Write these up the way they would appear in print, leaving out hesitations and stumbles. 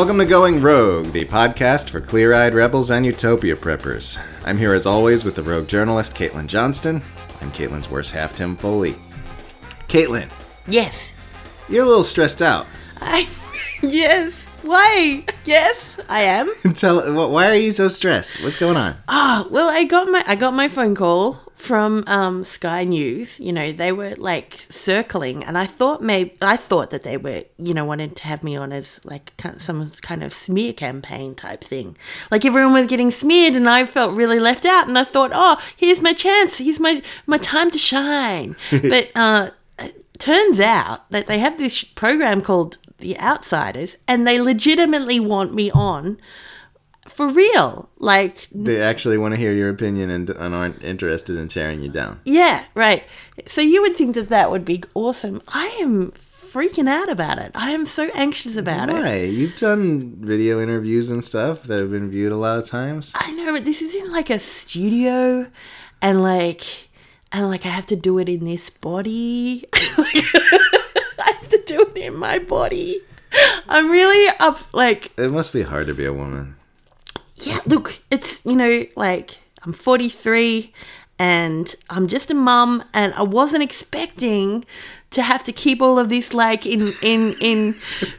Welcome to Going Rogue, the podcast for clear-eyed rebels and utopia preppers. I'm here as always with the rogue journalist, Caitlin Johnston. I'm Caitlin's worse half, Tim Foley. Caitlin. Yes. You're a little stressed out. Yes. Why? Yes, I am. Why are you so stressed? What's going on? Well, I got my phone call from Sky News. You know, they were like circling, and I thought that they were, wanted to have me on as like some kind of smear campaign type thing. Like everyone was getting smeared, and I felt really left out. And I thought, oh, here's my chance. Here's my time to shine. But it turns out that they have this program called The Outsiders, and they legitimately want me on for real. Like, they actually want to hear your opinion and aren't interested in tearing you down. Yeah, right. So you would think that would be awesome. I am freaking out about it. I am so anxious about it. Why? You've done video interviews and stuff that have been viewed a lot of times. I know, but this is in like a studio, and I have to do it in this body. I have to do it in my body. I'm really up. It must be hard to be a woman. Yeah, look, it's, I'm 43 and I'm just a mum, and I wasn't expecting to have to keep all of this in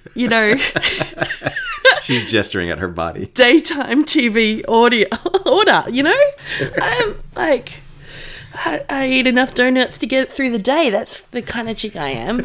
She's gesturing at her body. Daytime TV order, I'm like, I eat enough donuts to get through the day. That's the kind of chick I am.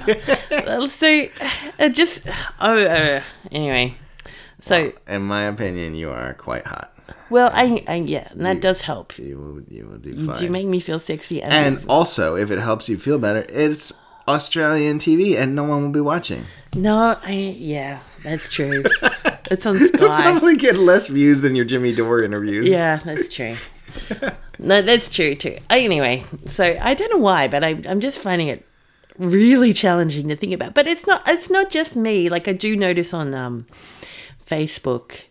Anyway. So, well, in my opinion, you are quite hot. Well, and that does help. You will do fine. You do make me feel sexy. And also, if it helps you feel better, it's Australian TV and no one will be watching. No, that's true. It's on Sky. It'll probably get less views than your Jimmy Dore interviews. Yeah, that's true. No, that's true too. Anyway, so I don't know why, but I'm just finding it really challenging to think about. But it's not just me. Like, I do notice on Facebook,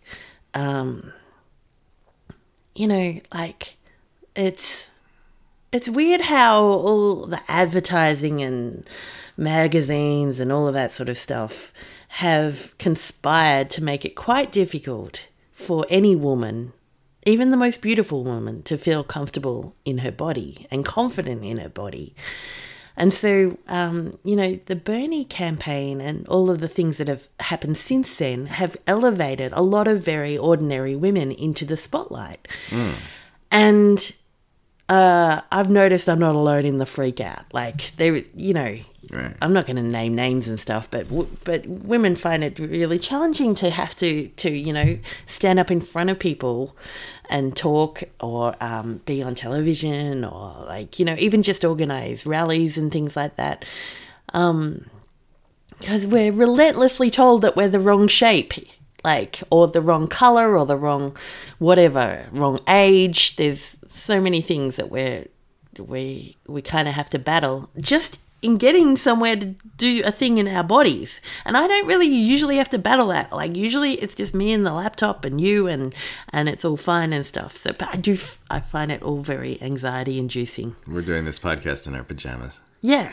it's weird how all the advertising and magazines and all of that sort of stuff have conspired to make it quite difficult for any woman, even the most beautiful woman, to feel comfortable in her body and confident in her body. And so, the Bernie campaign and all of the things that have happened since then have elevated a lot of very ordinary women into the spotlight. Mm. And I've noticed I'm not alone in the freak out. Like, right. I'm not going to name names and stuff, but women find it really challenging to have to stand up in front of people and talk, or be on television, or even just organize rallies and things like that. Because we're relentlessly told that we're the wrong shape, or the wrong color, or the wrong wrong age. There's so many things that we kind of have to battle just in getting somewhere to do a thing in our bodies. And I don't really usually have to battle that. Like, usually it's just me and the laptop and you, and it's all fine and stuff. So, but I find it all very anxiety inducing. We're doing this podcast in our pajamas. Yeah.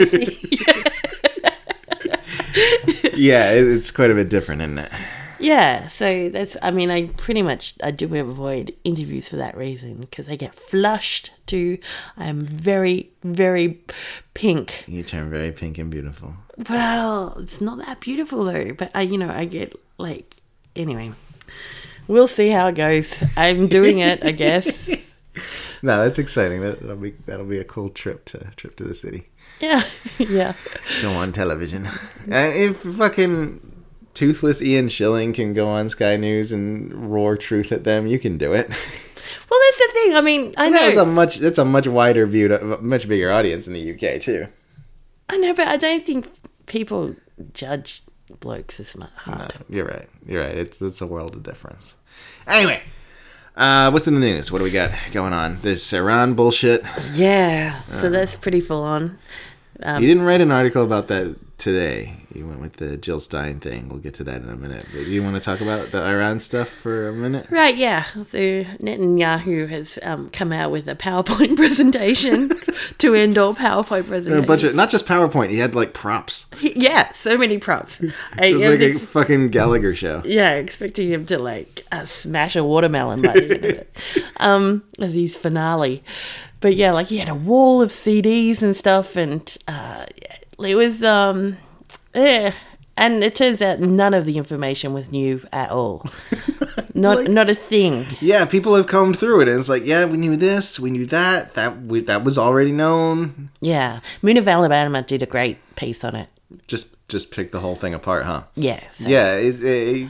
Yeah, it's quite a bit different, isn't it? Yeah, so that's, I do avoid interviews for that reason, because I get flushed too. I'm very, very pink. You turn very pink and beautiful. Well, it's not that beautiful though, but I get anyway, we'll see how it goes. I'm doing it, I guess. No, that's exciting. That'll be a cool trip to the city. Yeah, yeah. Go on television. If fucking toothless Ian Schilling can go on Sky News and roar truth at them, you can do it. Well, that's the thing. I mean, I know that's a much wider view, much bigger audience in the UK too. I know, but I don't think people judge blokes as hard. No, you're right. It's a world of difference. Anyway, what's in the news? What do we got going on? There's Iran bullshit. Yeah, so that's pretty full on. You didn't write an article about that today. You went with the Jill Stein thing. We'll get to that in a minute. But do you want to talk about the Iran stuff for a minute? Right, yeah. So Netanyahu has come out with a PowerPoint presentation to end all PowerPoint presentations. A bunch of, not just PowerPoint, he had like props. Yeah, so many props. It was like a fucking Gallagher show. Yeah, expecting him to like smash a watermelon by the end of it. As his finale. But yeah, like he had a wall of CDs and stuff, and it was yeah. And it turns out none of the information was new at all. Not a thing. Yeah, people have combed through it, and it's like, yeah, we knew this, we knew that. That was already known. Yeah, Moon of Alabama did a great piece on it. Just pick the whole thing apart, huh? Yeah. So. Yeah.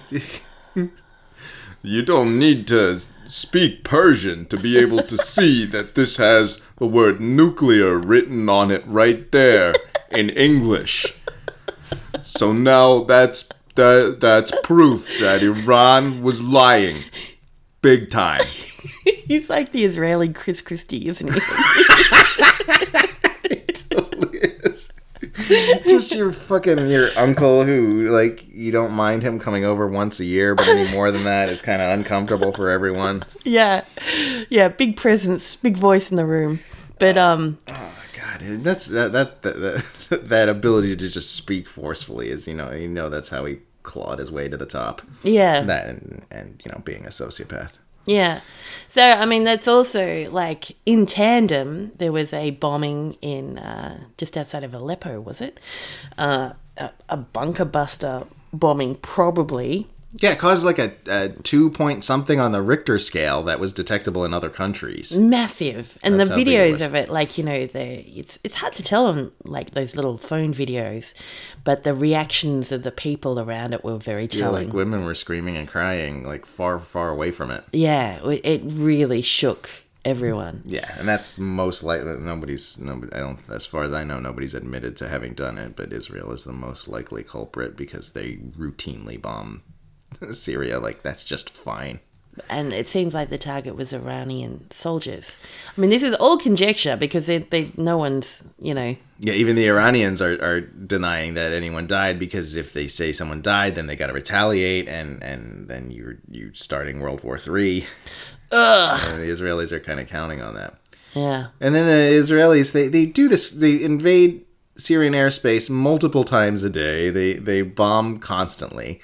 You don't need to speak Persian to be able to see that this has the word nuclear written on it right there in English. So now that's proof that Iran was lying. Big time. He's like the Israeli Chris Christie, isn't he? He totally is. Just your uncle who, like, you don't mind him coming over once a year, but any more than that, it's kind of uncomfortable for everyone. Yeah. Yeah, big presence, big voice in the room. But, Oh, God, that's that ability to just speak forcefully is, you know, that's how he clawed his way to the top. Yeah. That and being a sociopath. Yeah. So, I mean, that's also, like, in tandem, there was a bombing in, just outside of Aleppo, was it? A bunker buster bombing, probably. Yeah, it caused like a 2 point something on the Richter scale that was detectable in other countries. Massive. And That's the how big it videos was. of it, like, you know, it's hard to tell on, like, those little phone videos, but the reactions of the people around it were very Yeah, telling. like women were screaming and crying, like far, far away from it. Yeah, it really shook everyone. Yeah, and that's most likely nobody. I don't. As far as I know, nobody's admitted to having done it. But Israel is the most likely culprit because they routinely bomb Syria. Like, that's just fine. And it seems like the target was Iranian soldiers. I mean, this is all conjecture because no one's, you know. Yeah, even the Iranians are denying that anyone died, because if they say someone died, then they got to retaliate, and then you're starting World War III. Ugh. And the Israelis are kind of counting on that. Yeah. And then the Israelis, they do this. They invade Syrian airspace multiple times a day. They bomb constantly.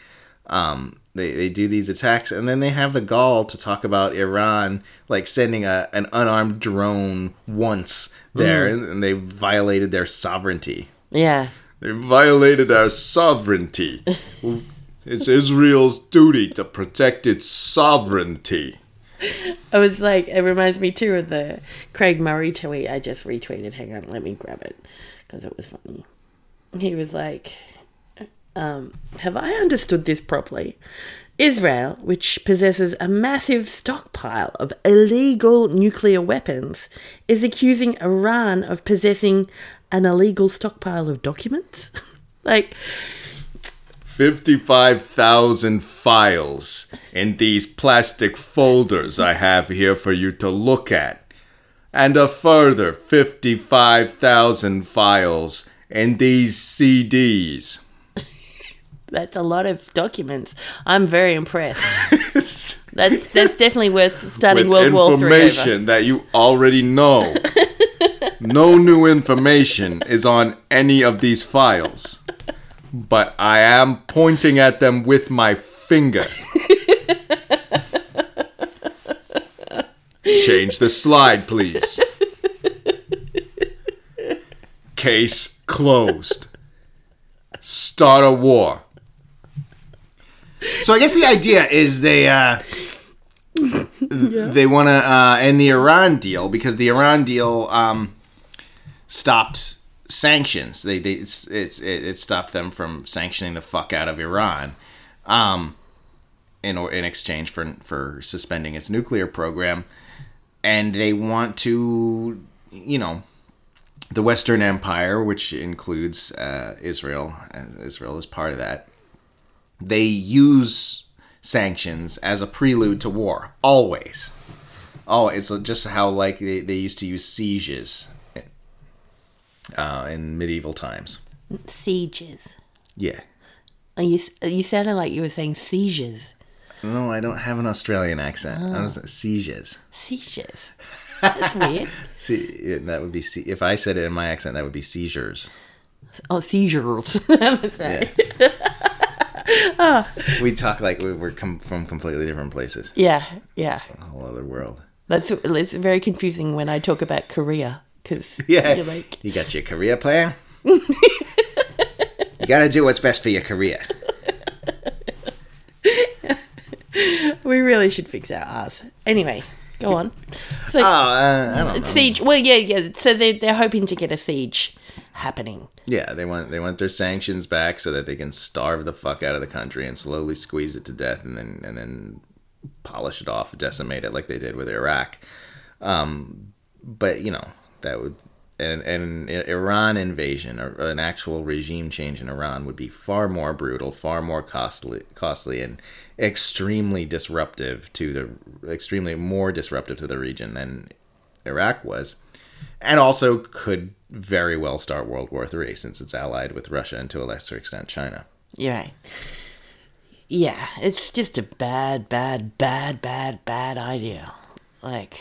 They do these attacks, and then they have the gall to talk about Iran, like sending an unarmed drone once there, and they violated their sovereignty. Yeah. They violated our sovereignty. It's Israel's duty to protect its sovereignty. I was like, it reminds me too of the Craig Murray tweet I just retweeted. Hang on, let me grab it because it was funny. He was like, have I understood this properly? Israel, which possesses a massive stockpile of illegal nuclear weapons, is accusing Iran of possessing an illegal stockpile of documents? Like, 55,000 files in these plastic folders I have here for you to look at. And a further 55,000 files in these CDs. that's a lot of documents. I'm very impressed. That's definitely worth starting World War III over. Information that you already know. No new information is on any of these files. But I am pointing at them with my finger. Change the slide, please. Case closed. Start a war. So I guess the idea is they want to end the Iran deal, because the Iran deal stopped sanctions. It stopped them from sanctioning the fuck out of Iran, in exchange for suspending its nuclear program, and they want to, the Western Empire, which includes Israel, and Israel is part of that. They use sanctions as a prelude to war, always. Oh, it's just how like they used to use sieges in medieval times. Sieges. Yeah. You sounded like you were saying seizures. No, I don't have an Australian accent. I was sieges. Sieges. That's weird. See, that would be if I said it in my accent, that would be seizures. Oh, seizures. That's right. Yeah. We talk like we're from completely different places. Yeah. A whole other world. It's very confusing when I talk about Korea because you're like, you got your career plan. You got to do what's best for your career. We really should fix our R's. Anyway, go on. So, I don't know. Siege. Well, yeah. So they're hoping to get a siege happening. Yeah, they want their sanctions back so that they can starve the fuck out of the country and slowly squeeze it to death, and then polish it off, decimate it like they did with Iraq. But that would an Iran invasion or an actual regime change in Iran would be far more brutal, far more costly, and extremely more disruptive to the region than Iraq was, and also could very well start World War III since it's allied with Russia and to a lesser extent China. You're right. Yeah, it's just a bad idea. Like,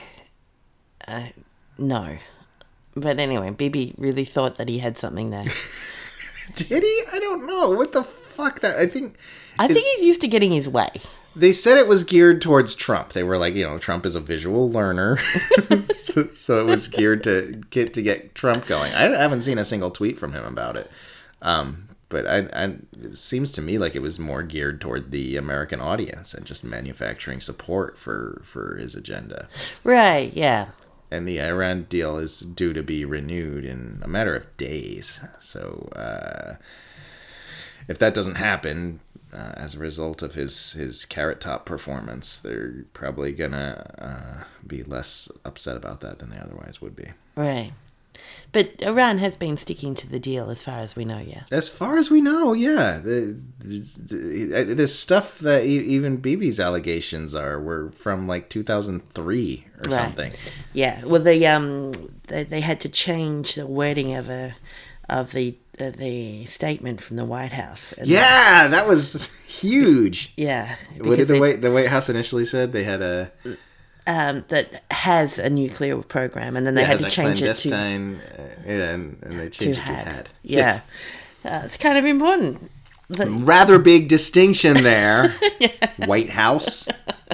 no. But anyway, Bibi really thought that he had something there. Did he? I don't know. What the fuck? I think he's used to getting his way. They said it was geared towards Trump. They were like, Trump is a visual learner. so it was geared to get Trump going. I haven't seen a single tweet from him about it. But it seems to me like it was more geared toward the American audience and just manufacturing support for his agenda. Right, yeah. And the Iran deal is due to be renewed in a matter of days. So if that doesn't happen as a result of his Carrot Top performance, they're probably going to be less upset about that than they otherwise would be. Right. But Iran has been sticking to the deal as far as we know, yeah. As far as we know, yeah. The stuff that even Bibi's allegations were from like 2003 or something. Yeah. Well, they had to change the wording of the statement from the White House. Yeah, that was huge. Yeah. What did the White House initially said? They had a... that has a nuclear program, and then they had to change it to... and they changed it to had. Yeah. Yes. It's kind of important. Rather big distinction there. Yeah. White House.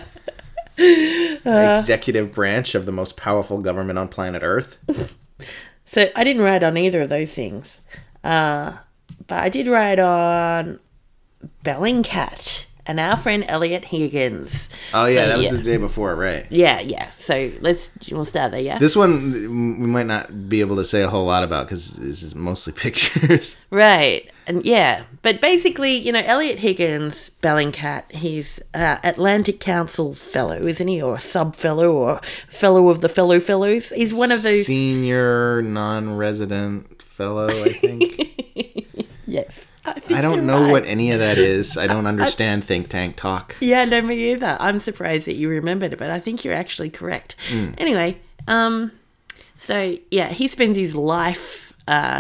Executive branch of the most powerful government on planet Earth. So I didn't write on either of those things. But I did write on Bellingcat and our friend Elliot Higgins. Oh, yeah, that was the day before, right? Yeah. So we'll start there, yeah? This one we might not be able to say a whole lot about because this is mostly pictures. Right. And yeah. But basically, Elliot Higgins, Bellingcat, he's Atlantic Council fellow, isn't he? Or sub-fellow or fellow of the fellows. He's one of those... Senior non-resident fellow, I think. Yes. I don't know what any of that is. I don't understand think tank talk. Yeah, no, me either. I'm surprised that you remembered it, but I think you're actually correct. Anyway, so yeah, he spends his life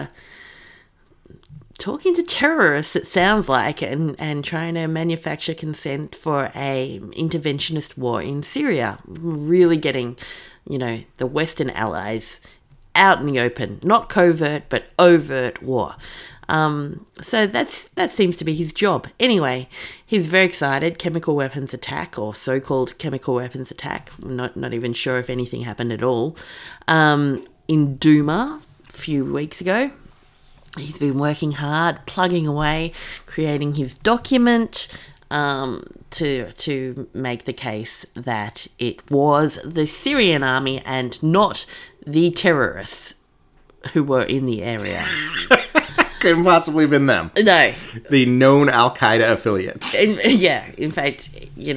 talking to terrorists, it sounds like, and trying to manufacture consent for a interventionist war in Syria. Really getting, the Western allies out in the open. Not covert, but overt war. So that seems to be his job. Anyway, he's very excited. Chemical weapons attack, or so-called chemical weapons attack. I'm not even sure if anything happened at all. In Duma a few weeks ago. He's been working hard, plugging away, creating his document to make the case that it was the Syrian army and not the terrorists who were in the area. Couldn't possibly have been them. No. The known Al-Qaeda affiliates. In fact,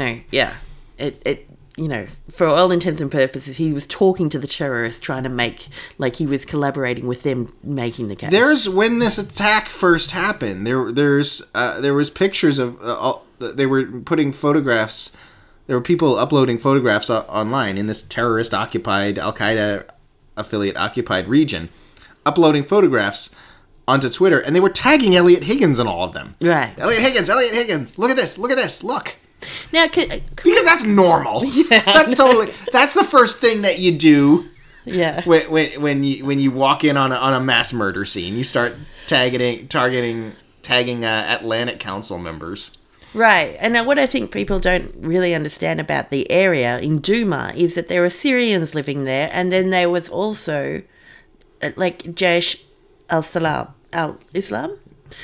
for all intents and purposes, he was talking to the terrorists, trying to make, like he was collaborating with them, making the case. When this attack first happened, there was pictures of, they were putting photographs, there were people uploading photographs online in this terrorist-occupied, Al-Qaeda affiliate-occupied region, uploading photographs onto Twitter, and they were tagging Elliot Higgins in all of them. Right. Elliot Higgins, look at this, look. Now, Because that's normal. Yeah. That's the first thing that you do. Yeah. When you walk in on a mass murder scene, you start tagging Atlantic Council members. Right. And what I think people don't really understand about the area in Duma is that there are Syrians living there, and then there was also like Jaish al-Islam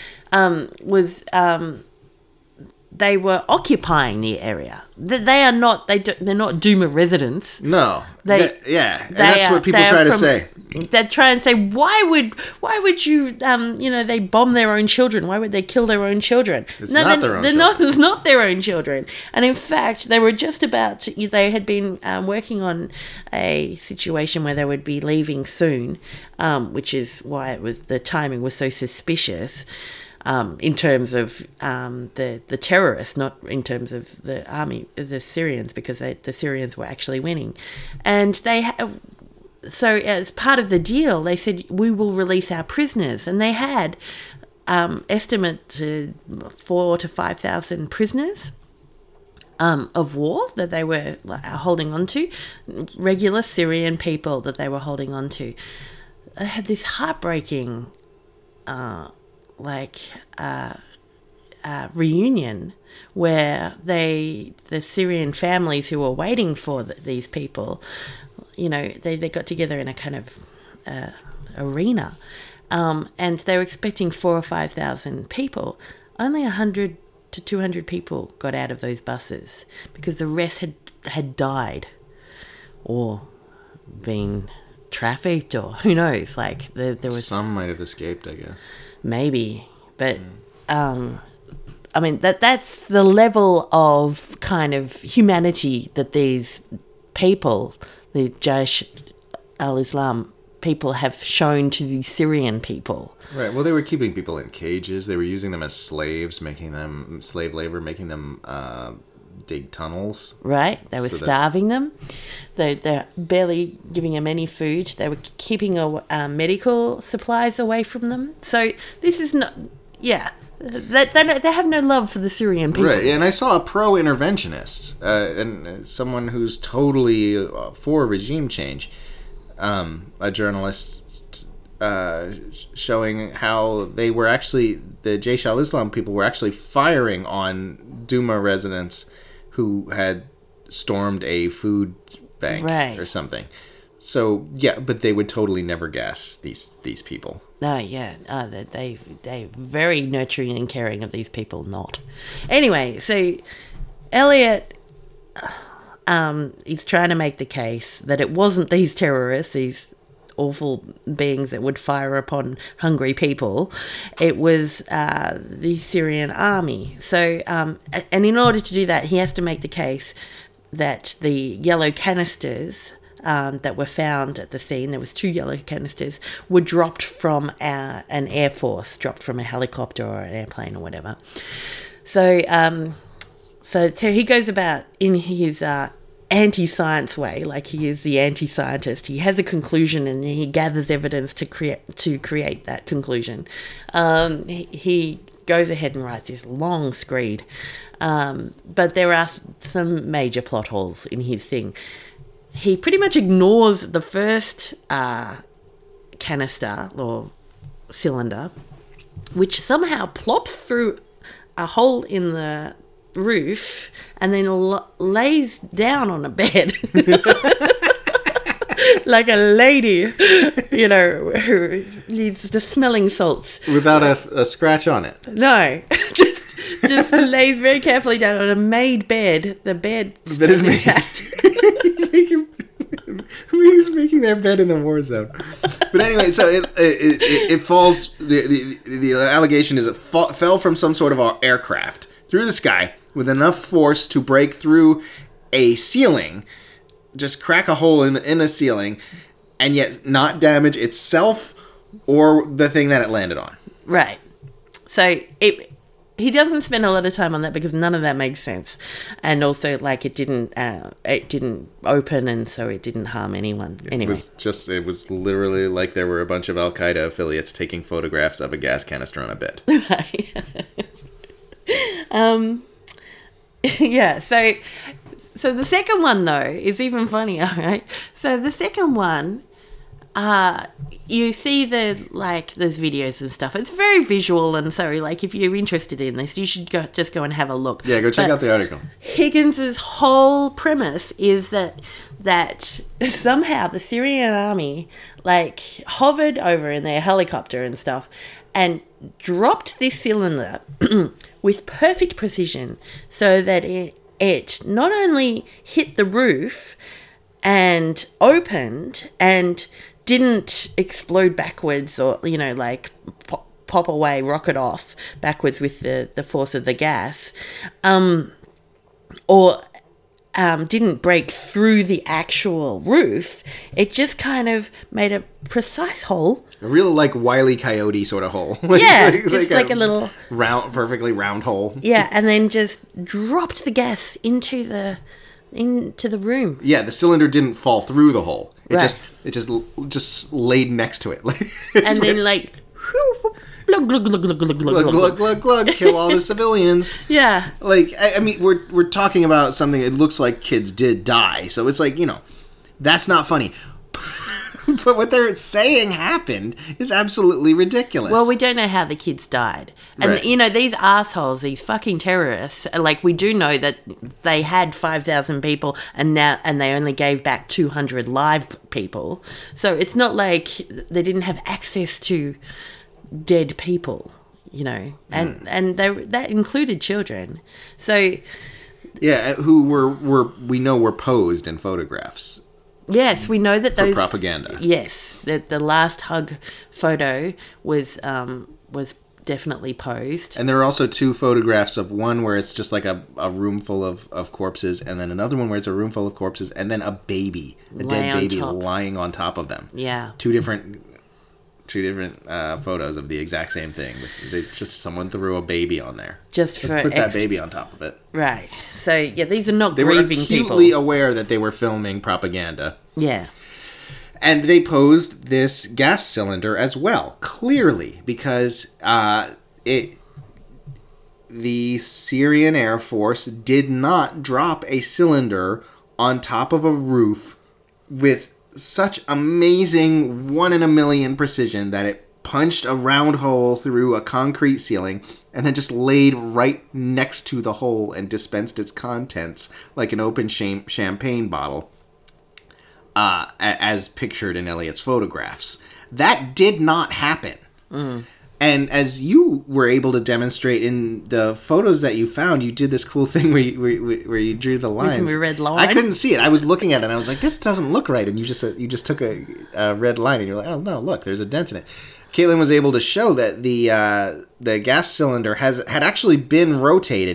they were occupying the area. They're not Duma residents. No. That's what people try to say. They try and say, why would you, they bomb their own children? Why would they kill their own children? It's not their own children. It's not their own children. And in fact, they were just about to, they had been working on a situation where they would be leaving soon, which is why the timing was so suspicious. In terms of the terrorists, not in terms of the army, the Syrians, because the Syrians were actually winning. And so as part of the deal, they said, we will release our prisoners. And they had estimate to 4,000 to 5,000 prisoners of war that they were holding on to, regular Syrian people that they were holding on to. They had this heartbreaking reunion where the Syrian families who were waiting for these people, they got together in a kind of arena, and they were expecting 4,000 or 5,000 people. Only 100 to 200 people got out of those buses because the rest had died or been trafficked, or who knows. Like there was some might have escaped, I guess. Maybe, but I mean that's the level of kind of humanity that these people, the Jaish al-Islam people, have shown to the Syrian people. Right. Well, they were keeping people in cages. They were using them as slaves, making them slave labor, making them dig tunnels. Right. They were starving them. They're barely giving them any food. They were keeping medical supplies away from them. So this is not... Yeah. They have no love for the Syrian people. Right. And I saw a pro-interventionist, and someone who's totally for regime change, a journalist showing how they were actually... The Jaish al-Islam people were actually firing on Duma residents who had stormed a food bank or something. So yeah, but they would totally never gas these people. No, yeah, they very nurturing and caring of these people. Not anyway. So Elliot, he's trying to make the case that it wasn't these terrorists, these awful beings that would fire upon hungry people. It was the Syrian army. So, and in order to do that, he has to make the case that the yellow canisters that were found at the scene, there was 2 yellow canisters, were dropped from an air force, dropped from a helicopter or an airplane or whatever. So, so he goes about in his anti-science way, like he is the anti-scientist. He has a conclusion and he gathers evidence to create that conclusion. He goes ahead and writes this long screed, but there are some major plot holes in his thing. He pretty much ignores the first canister or cylinder, which somehow plops through a hole in the roof and then lays down on a bed like a lady, who needs the smelling salts without a scratch on it. No, just lays very carefully down on a made bed. The bed is intact. He's making their bed in the war zone. But anyway, so it falls. The allegation is it fell from some sort of aircraft through the sky with enough force to break through a ceiling, just crack a hole in the ceiling, and yet not damage itself or the thing that it landed on. Right. So he doesn't spend a lot of time on that because none of that makes sense, and also like it didn't open, and so it didn't harm anyone. Anyway, It was literally like there were a bunch of Al Qaeda affiliates taking photographs of a gas canister on a bed. Right. Yeah. So the second one though is even funnier, right? So the second one. You see there's videos and stuff. It's very visual, and so like if you're interested in this, you should go and have a look. Yeah, go check out the article. Higgins's whole premise is that somehow the Syrian army like hovered over in their helicopter and stuff and dropped this cylinder with perfect precision so that it not only hit the roof and opened and didn't explode backwards or, pop away, rocket off backwards with the force of the gas, or didn't break through the actual roof. It just kind of made a precise hole. A real, Wile E. Coyote sort of hole. Yeah, just like a little... perfectly round hole. Yeah, and then just dropped the gas into the room. Yeah, the cylinder didn't fall through the hole. It Right. just laid next to it. And then glug, glug, glug, glug, glug, glug, glug, glug, glug, glug, kill all the civilians. Yeah. I mean, we're talking about something. It looks like kids did die, so it's that's not funny. But what they're saying happened is absolutely ridiculous. Well, we don't know how the kids died. And, Right. These assholes, these fucking terrorists, we do know that they had 5,000 people and they only gave back 200 live people. So it's not like they didn't have access to dead people, and that included children. So... Yeah, who we know were posed in photographs. Yes, we know that those... For propaganda. Yes, the last hug photo was definitely posed. And there are also two photographs of one where it's just like a room full of corpses, and then another one where it's a room full of corpses, and then a baby, dead baby lying on top of them. Yeah. Two different photos of the exact same thing. Someone threw a baby on there. Just for put that baby on top of it. Right. So, yeah, these are not They were grieving acutely people. aware that they were filming propaganda. Yeah. And they posed this gas cylinder as well, clearly, because the Syrian Air Force did not drop a cylinder on top of a roof with such amazing 1 in a million precision that it punched a round hole through a concrete ceiling and then just laid right next to the hole and dispensed its contents like an open champagne bottle, as pictured in Elliot's photographs. That did not happen. Mm. And as you were able to demonstrate in the photos that you found, you did this cool thing where you drew the lines. With a red line. I couldn't see it. I was looking at it and I was like, this doesn't look right. And you just took a red line and you're like, oh no, look, there's a dent in it. Caitlin was able to show that the gas cylinder had actually been rotated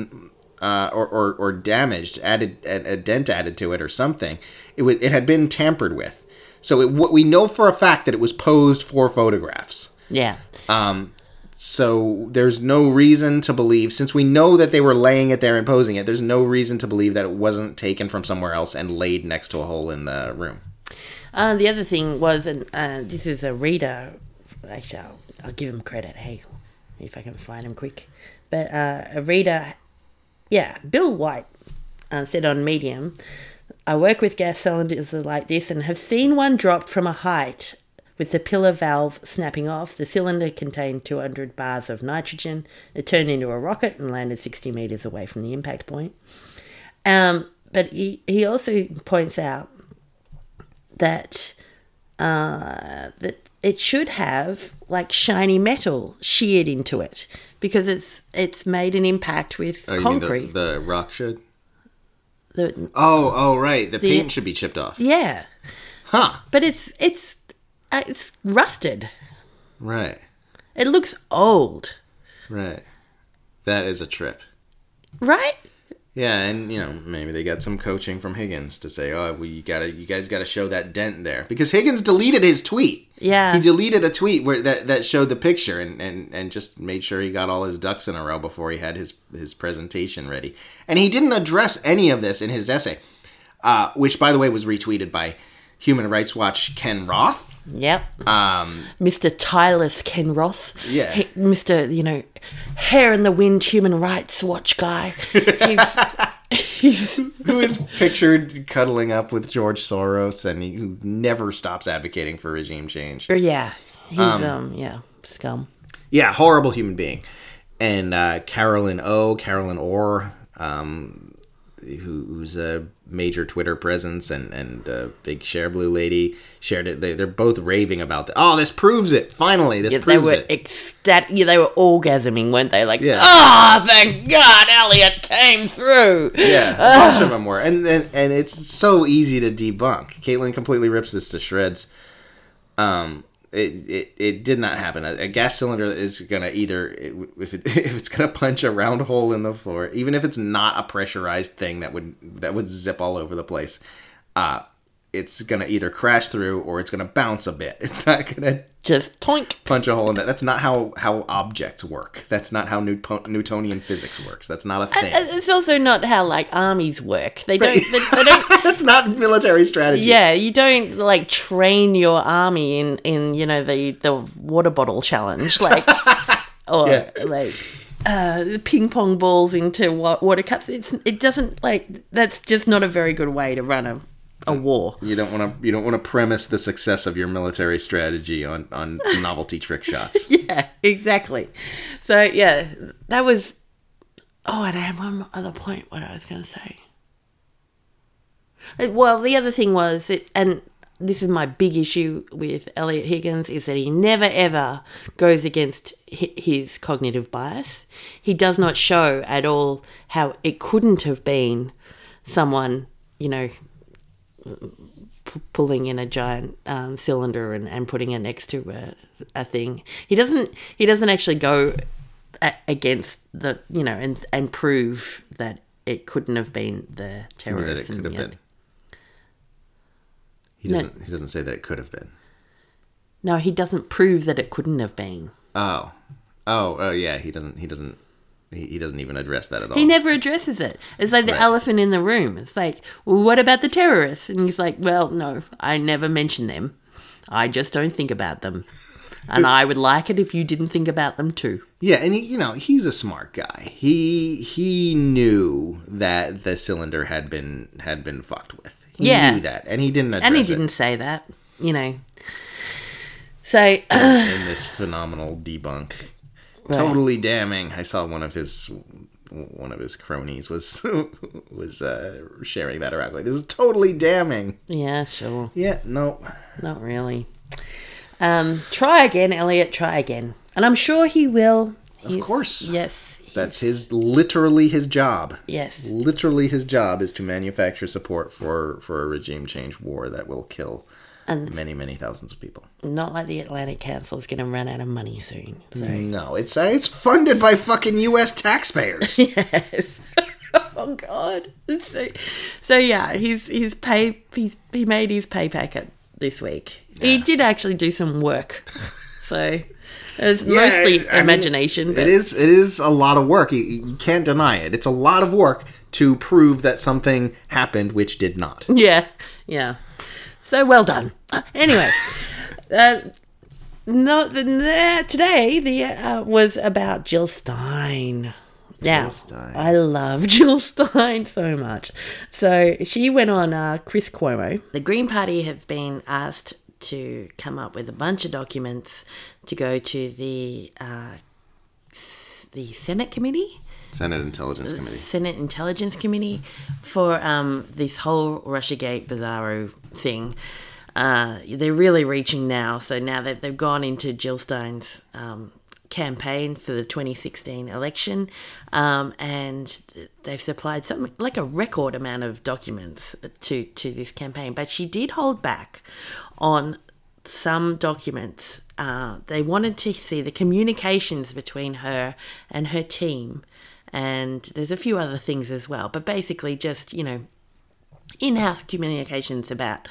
or damaged, added a dent added to it or something. It had been tampered with. So we know for a fact that it was posed for photographs. Yeah. So there's no reason to believe, since we know that they were laying it there and posing it, there's no reason to believe that it wasn't taken from somewhere else and laid next to a hole in the room. The other thing was, this is a reader. Actually, I'll give him credit. Hey, if I can find him quick. But a reader, Bill White, said on Medium, I work with gas cylinders like this and have seen one dropped from a height with the pillar valve snapping off. The cylinder contained 200 bars of nitrogen. It turned into a rocket and landed 60 meters away from the impact point. But he also points out that that it should have shiny metal sheared into it because it's made an impact with concrete. You mean the rock should? Right. The paint should be chipped off. Yeah. Huh. But it's rusted. Right. It looks old. Right. That is a trip. Right? Yeah, and maybe they got some coaching from Higgins to say, "Oh, you guys gotta show that dent there," because Higgins deleted his tweet. Yeah, he deleted a tweet where that showed the picture and just made sure he got all his ducks in a row before he had his presentation ready. And he didn't address any of this in his essay, which, by the way, was retweeted by Human Rights Watch Ken Roth. Yep. Mr. Tireless Ken Roth. Yeah. Mr. Hair in the Wind Human Rights Watch guy. Who is pictured cuddling up with George Soros and who never stops advocating for regime change. Yeah. He's, scum. Yeah, horrible human being. And Carolyn Orr, who's a major Twitter presence and a big Share Blue lady, shared it. They're both raving about that. Oh, this proves it. Finally, this proves it. They were orgasming, weren't they? Like, thank God Elliot came through. Yeah, a bunch of them were. And it's so easy to debunk. Caitlin completely rips this to shreds. It did not happen. A gas cylinder is gonna either if it's gonna punch a round hole in the floor, even if it's not a pressurized thing that would zip all over the place, it's gonna either crash through or it's gonna bounce a bit. It's not gonna just toink punch a hole in it. That's not how objects work. That's not how Newtonian physics works. That's not a thing. It's also not how armies work. They don't. They don't. That's not military strategy. Yeah, you don't train your army in the water bottle challenge ping pong balls into water cups. It doesn't that's just not a very good way to run a war. You don't want to premise the success of your military strategy on novelty trick shots. Yeah, exactly. So yeah, that was. Oh, and I had one other point. What I was going to say. Well, the other thing was, and this is my big issue with Elliot Higgins, is that he never ever goes against his cognitive bias. He does not show at all how it couldn't have been someone, pulling in a giant cylinder and putting it next to a thing. He doesn't actually go against the and prove that it couldn't have been the terrorists. That it could have been. He doesn't say that it could have been. No, he doesn't prove that it couldn't have been. Oh, yeah. He doesn't even address that at all. He never addresses it. It's like the elephant in the room. It's like, well, what about the terrorists? And he's like, well, no, I never mention them. I just don't think about them. And I would like it if you didn't think about them too. Yeah, and he's a smart guy. He knew that the cylinder had been fucked with. He knew that, and he didn't address it. And he didn't say that, So in this phenomenal debunk, totally damning. I saw one of his cronies was sharing that around. Like, this is totally damning. Yeah, sure. Yeah, no, not really. Try again, Elliot. Try again, and I'm sure he will. Of course, yes. That's literally his job. Yes. Literally his job is to manufacture support for a regime change war that will kill many, many thousands of people. Not like the Atlantic Council is going to run out of money soon. So. No, it's funded by fucking U.S. taxpayers. Yes. Oh God. So yeah, he made his pay packet this week. Yeah. He did actually do some work. So it's mostly imagination. But it is a lot of work. You can't deny it. It's a lot of work to prove that something happened which did not. Yeah. Yeah. So well done. Anyway, today was about Jill Stein. Now, I love Jill Stein so much. So she went on Chris Cuomo. The Green Party have been asked to come up with a bunch of documents to go to the Senate Committee. Senate Intelligence Committee for this whole Russiagate Bizarro thing. They're really reaching now. So now that they've gone into Jill Stein's campaign for the 2016 election, and they've supplied something like a record amount of documents to this campaign. But she did hold back on some documents. They wanted to see the communications between her and her team and there's a few other things as well. But basically, just in-house communications about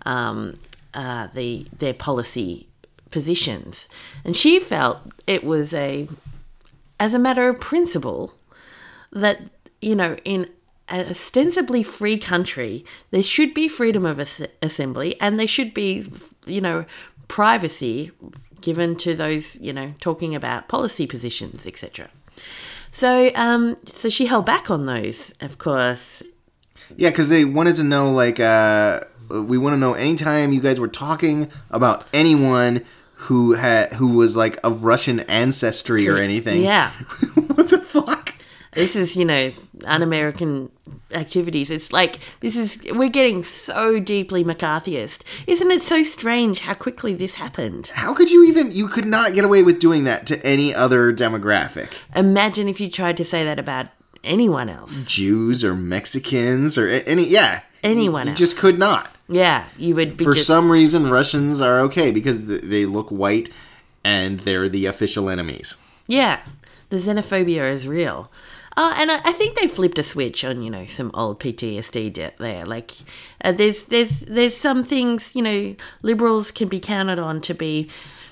their policy positions, and she felt it was as a matter of principle that in an ostensibly free country there should be freedom of assembly, and there should be privacy given to those talking about policy positions, etc. So she held back on those, of course. Yeah, because they wanted to know, we want to know anytime you guys were talking about anyone who was of Russian ancestry or anything. Yeah. What the fuck? This is, un-American activities. It's we're getting so deeply McCarthyist. Isn't it so strange how quickly this happened? How could you could not get away with doing that to any other demographic. Imagine if you tried to say that about anyone else. Jews or Mexicans or anyone else. You just could not. Yeah, you would be. For some reason, Russians are okay because they look white and they're the official enemies. Yeah, the xenophobia is real. And I think they flipped a switch on, some old PTSD there. There's some things, liberals can be counted on to be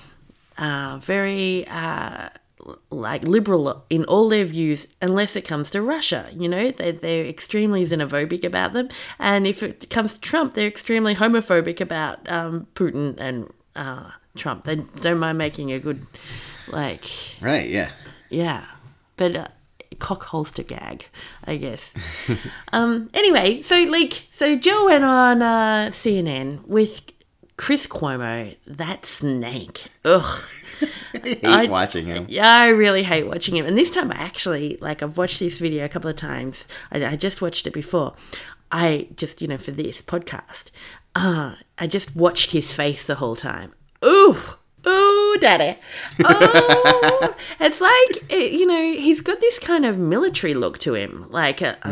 very liberal in all their views, unless it comes to Russia. They're extremely xenophobic about them, and if it comes to Trump, they're extremely homophobic about Putin and Trump. They don't mind making a good right, yeah, but cock holster gag, I guess. Anyway, so Jill went on CNN with Chris Cuomo, that snake. Ugh. I hate watching him. Yeah, I really hate watching him. And this time I actually, I've watched this video a couple of times. I just watched it before. I just, for this podcast, I just watched his face the whole time. Ooh, daddy. Oh, it's he's got this kind of military look to him, like a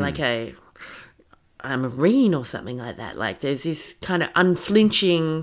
Marine or something like that. There's this kind of unflinching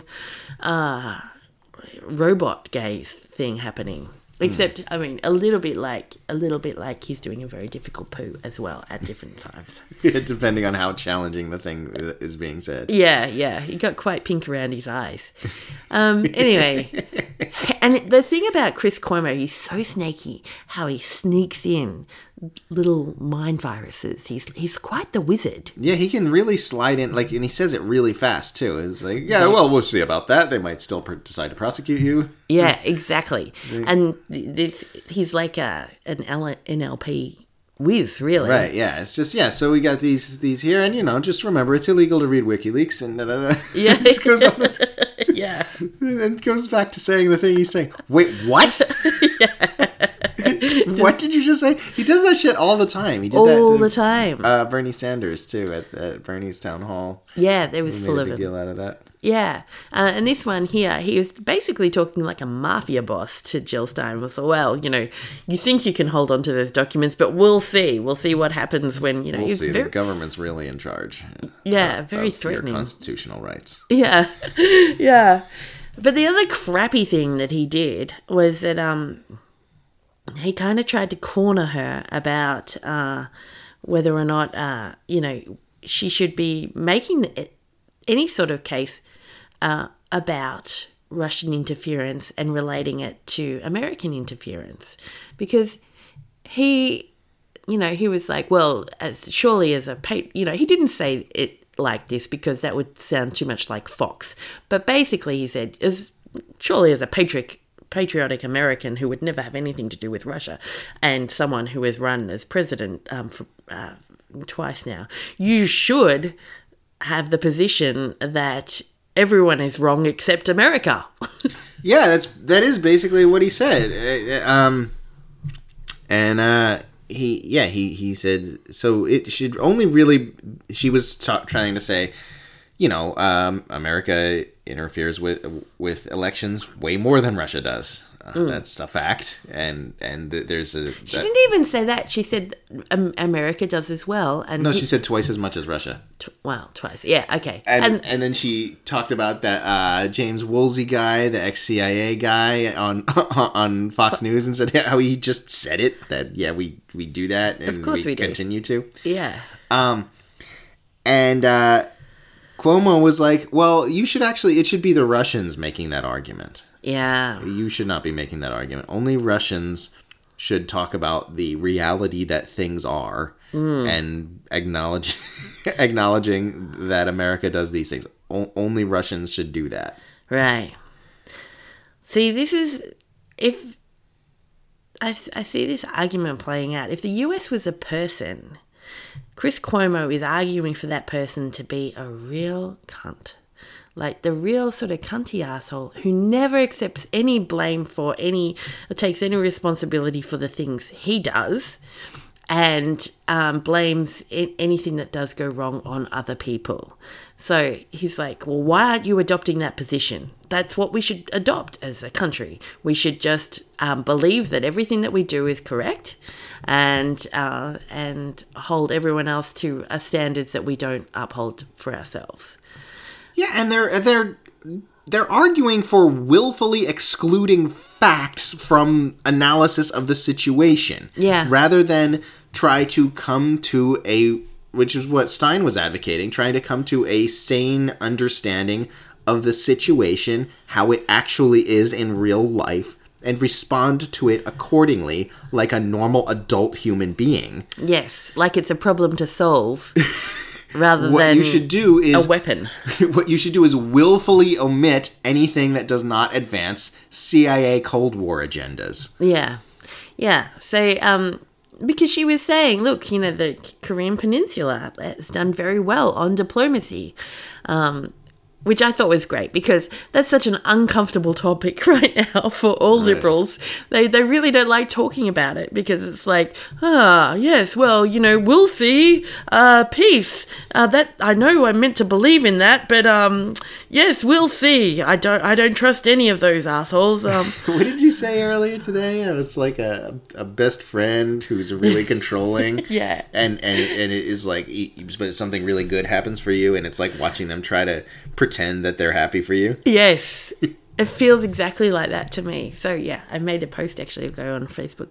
robot gaze thing happening. Except, a little bit like he's doing a very difficult poo as well at different times. Yeah, depending on how challenging the thing is being said. Yeah, he got quite pink around his eyes. Anyway, and the thing about Chris Cuomo, he's so snaky, how he sneaks in little mind viruses. He's quite the wizard. Yeah, he can really slide in, and he says it really fast too. It's we'll see about that. They might still decide to prosecute you. Yeah, exactly. And he's like an NLP whiz, really. Right, yeah. It's just, so we got these here, and, just remember, it's illegal to read WikiLeaks, and yeah. It just goes on. Yeah. And goes back to saying the thing he's saying. Wait, what? Yeah. What did you just say? He does that shit all the time. He did all the time. Bernie Sanders, too, at Bernie's town hall. Yeah, there was full of it. Made a big deal out of that. Yeah. And this one here, he was basically talking like a mafia boss to Jill Stein. Well, you think you can hold on to those documents, but we'll see. We'll see what happens when, We'll see. The government's really in charge. Yeah, very threatening. Your constitutional rights. Yeah. Yeah. But the other crappy thing that he did was that he kind of tried to corner her about whether or not, she should be making any sort of case about Russian interference and relating it to American interference. Because he was like, well, surely as a, he didn't say it like this because that would sound too much like Fox. But basically he said, surely as a patriotic American who would never have anything to do with Russia, and someone who has run as president for twice now, you should have the position that everyone is wrong except America. Yeah, that is basically what he said. He said, so it should only really, she was trying to say, America interferes with elections way more than Russia does. That's a fact. And there's a... She didn't even say that. She said America does as well. And No, she said twice as much as Russia. Well, twice. Yeah, okay. And then she talked about that James Woolsey guy, the ex-CIA guy on Fox News, and said how he just said it, that, yeah, we do that, and of course we continue to. Yeah. And Cuomo was like, well, it should be the Russians making that argument. Yeah. You should not be making that argument. Only Russians should talk about the reality that things are and acknowledging that America does these things. Only Russians should do that. Right. See, this is... If... I see this argument playing out. If the US was a person, Chris Cuomo is arguing for that person to be a real cunt. Like the real sort of cunty asshole who never accepts any blame for or takes any responsibility for the things he does and blames anything that does go wrong on other people. So he's like, well, why aren't you adopting that position? That's what we should adopt as a country. We should just believe that everything that we do is correct and hold everyone else to standards that we don't uphold for ourselves. Yeah, and they're arguing for willfully excluding facts from analysis of the situation. Yeah. Rather than try to come to which is what Stein was advocating, trying to come to a sane understanding of the situation, how it actually is in real life, and respond to it accordingly like a normal adult human being. Yes, like it's a problem to solve. Rather what than you should do is a weapon. What you should do is willfully omit anything that does not advance CIA Cold War agendas. Yeah. Yeah. So, because she was saying, look, the Korean Peninsula has done very well on diplomacy. Which I thought was great because that's such an uncomfortable topic right now for all liberals. They really don't like talking about it because it's like, yes, well, we'll see, peace. That I know I'm meant to believe in that, but yes, we'll see. I don't trust any of those assholes. What did you say earlier today? It's like a best friend who's really controlling. Yeah. And it is like, but something really good happens for you, and it's like watching them try to pretend that they're happy for you. Yes. It feels exactly like that to me. So yeah, I made a post actually go on Facebook.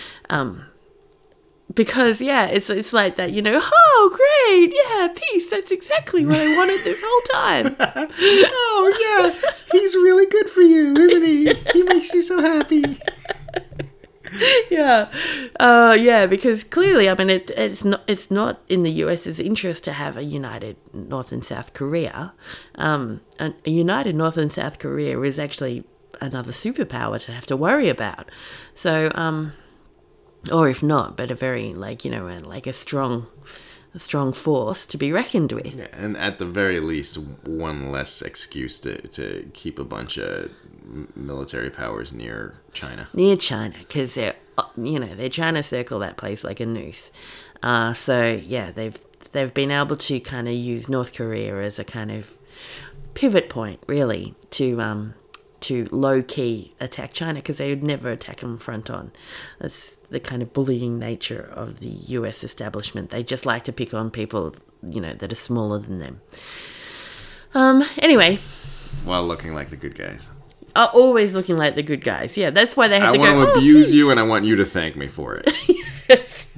Because yeah, it's like that, oh great, yeah, peace, that's exactly what I wanted this whole time. Oh yeah, he's really good for you, isn't he? He makes you so happy. Yeah. Yeah, because clearly, I mean, it's not in the US's interest to have a united North and South Korea. A united North and South Korea is actually another superpower to have to worry about. So, or if not, but a very like a strong force to be reckoned with. Yeah, and at the very least, one less excuse to keep a bunch of military powers near China. Near China, because they're trying to circle that place like a noose. So yeah, they've been able to kind of use North Korea as a kind of pivot point, really, to low key attack China because they would never attack them front on. That's the kind of bullying nature of the US establishment. They just like to pick on people, that are smaller than them. Anyway. While looking like the good guys. Are always looking like the good guys. Yeah, that's why they have to go, I want to abuse you and I want you to thank me for it. Yes.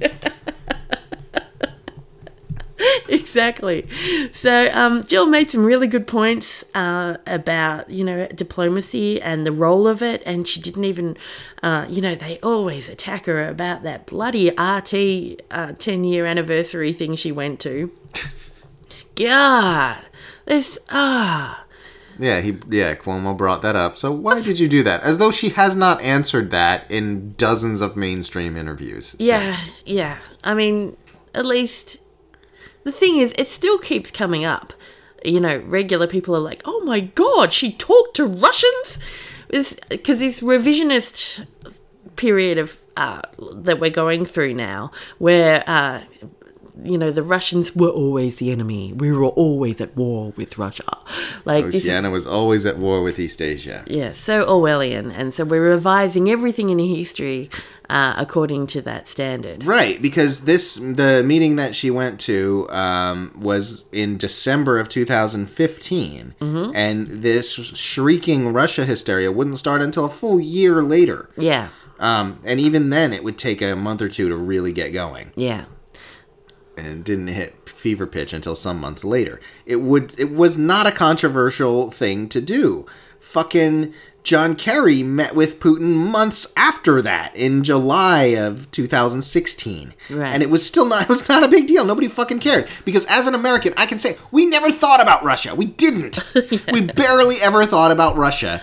Exactly. So Jill made some really good points about, diplomacy and the role of it. And she didn't even, they always attack her about that bloody RT 10-year anniversary thing she went to. God, Yeah, Cuomo brought that up. So why did you do that? As though she has not answered that in dozens of mainstream interviews. Yeah. I mean, at least the thing is, it still keeps coming up. Regular people are like, oh my God, she talked to Russians? Because this revisionist period of that we're going through now, where the Russians were always the enemy. We were always at war with Russia. Like Oceania was always at war with East Asia. Yeah, so Orwellian. And so we're revising everything in history according to that standard. Right, because the meeting that she went to was in December of 2015. Mm-hmm. And this shrieking Russia hysteria wouldn't start until a full year later. Yeah. And even then, it would take a month or two to really get going. Yeah. And it didn't hit fever pitch until some months later. It was not a controversial thing to do. Fucking John Kerry met with Putin months after that in July of 2016. Right. And it was not a big deal. Nobody fucking cared. Because as an American, I can say, we never thought about Russia. We didn't. Yeah. We barely ever thought about Russia.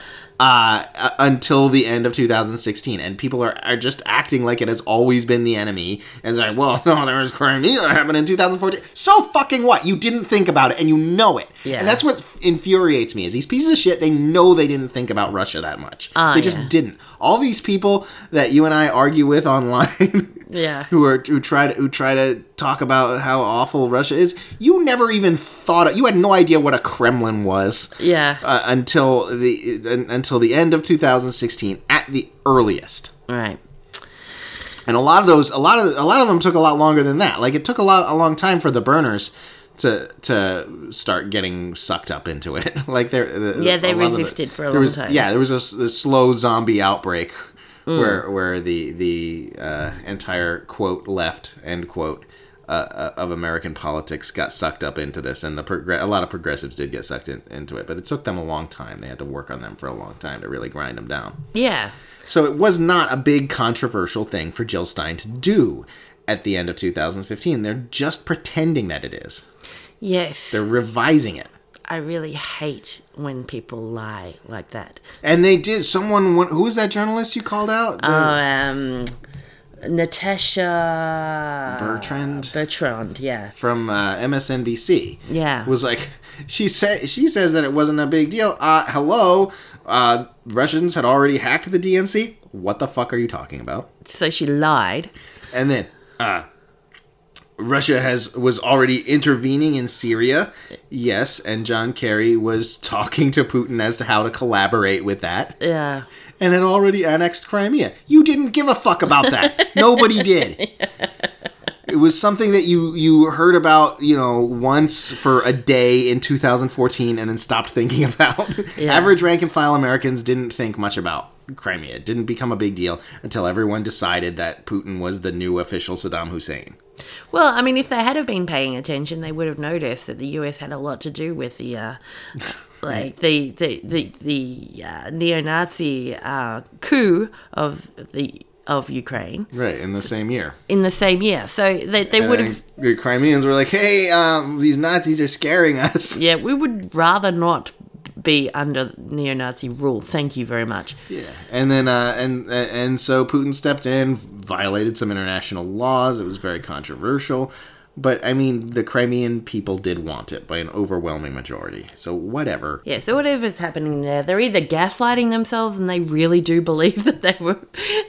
Until the end of 2016, and people are just acting like it has always been the enemy, and it's like, well, no, there was Crimea that happened in 2014. So fucking what? You didn't think about it, and you know it. Yeah. And that's what infuriates me, is these pieces of shit, they know they didn't think about Russia that much. They just didn't. All these people that you and I argue with online, yeah, who try to talk about how awful Russia is, you never even thought, you had no idea what a Kremlin was. Yeah. Until the end of 2016 at the earliest. Right. And a lot of them took a lot longer than that. Like, it took a long time for the burners to start getting sucked up into it. Like they resisted for a long time. Yeah, there was a slow zombie outbreak where the entire quote left end quote of American politics got sucked up into this, and a lot of progressives did get sucked into it, but it took them a long time. They had to work on them for a long time to really grind them down. Yeah. So it was not a big controversial thing for Jill Stein to do at the end of 2015. They're just pretending that it is. Yes. They're revising it. I really hate when people lie like that. And they did. Who was that journalist you called out? Natasha Bertrand, yeah, from MSNBC, yeah, was like, she says that it wasn't a big deal. Hello, Russians had already hacked the DNC. What the fuck are you talking about? So she lied, and then Russia was already intervening in Syria. Yes, and John Kerry was talking to Putin as to how to collaborate with that. Yeah. And had already annexed Crimea. You didn't give a fuck about that. Nobody did. It was something that you heard about, once for a day in 2014 and then stopped thinking about. Yeah. Average rank and file Americans didn't think much about Crimea. It didn't become a big deal until everyone decided that Putin was the new official Saddam Hussein. Well, I mean, if they had have been paying attention, they would have noticed that the US had a lot to do with the neo-Nazi coup of Ukraine. Right, in the same year. So they would have... The Crimeans were like, hey, these Nazis are scaring us. Yeah, we would rather not be under neo-Nazi rule. Thank you very much. Yeah, and then and so Putin stepped in, violated some international laws. It was very controversial. But, I mean, the Crimean people did want it by an overwhelming majority. So, whatever. Yeah, so whatever's happening there, they're either gaslighting themselves and they really do believe that they were,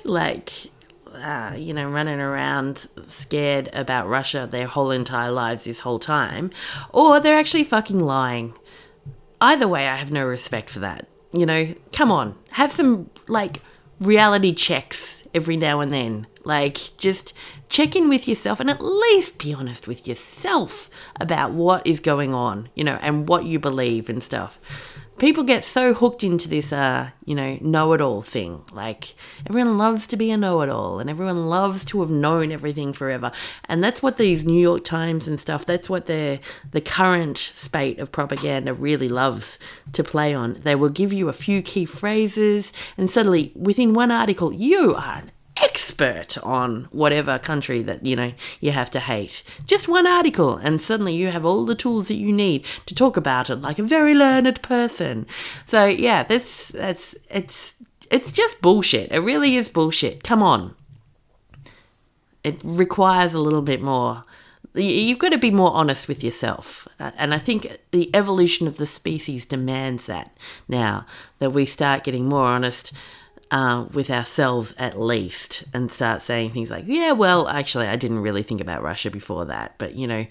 running around scared about Russia their whole entire lives this whole time, or they're actually fucking lying. Either way, I have no respect for that. Come on. Have some, reality checks every now and then. Just check in with yourself and at least be honest with yourself about what is going on, and what you believe and stuff. People get so hooked into this, know-it-all thing. Everyone loves to be a know-it-all and everyone loves to have known everything forever. And that's what these New York Times and stuff, that's what the current spate of propaganda really loves to play on. They will give you a few key phrases and suddenly, within one article, you are an expert on whatever country that you have to hate. Just one article and suddenly you have all the tools that you need to talk about it like a very learned person. So yeah, it's just bullshit. It really is bullshit. Come on. It requires a little bit more. You've got to be more honest with yourself. And I think the evolution of the species demands that now, that we start getting more honest with ourselves at least, and start saying things like, yeah, well, actually, I didn't really think about Russia before that, but,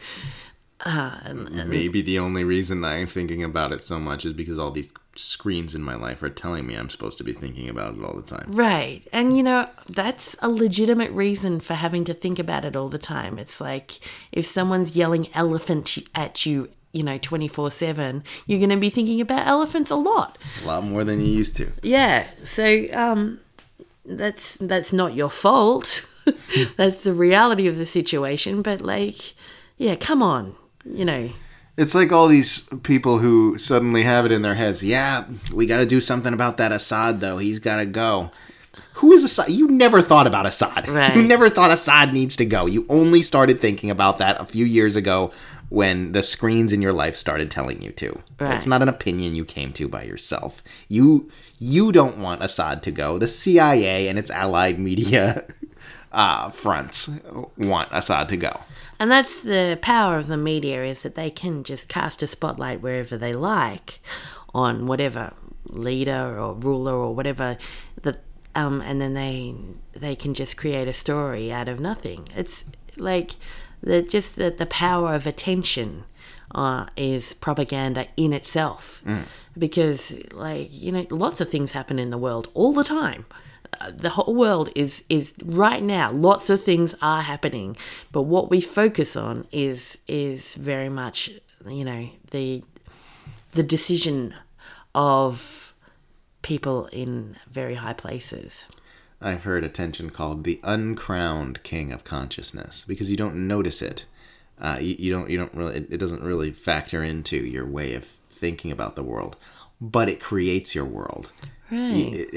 Maybe the only reason I'm thinking about it so much is because all these screens in my life are telling me I'm supposed to be thinking about it all the time. Right. And, that's a legitimate reason for having to think about it all the time. It's like if someone's yelling elephant at you, 24/7, you're going to be thinking about elephants a lot. A lot more than you used to. Yeah. So that's not your fault. That's the reality of the situation. But, come on, It's like all these people who suddenly have it in their heads. Yeah, we got to do something about that Assad, though. He's got to go. Who is Assad? You never thought about Assad. Right. You never thought Assad needs to go. You only started thinking about that a few years ago when the screens in your life started telling you to. Right. It's not an opinion you came to by yourself. You don't want Assad to go. The CIA and its allied media fronts want Assad to go. And that's the power of the media, is that they can just cast a spotlight wherever they like on whatever leader or ruler or whatever, and then they can just create a story out of nothing. It's like the power of attention is propaganda in itself, because lots of things happen in the world all the time. The whole world is right now. Lots of things are happening, but what we focus on is very much the decision of people in very high places. I've heard attention called the uncrowned king of consciousness because you don't notice it. You don't really. It doesn't really factor into your way of thinking about the world, but it creates your world. Right.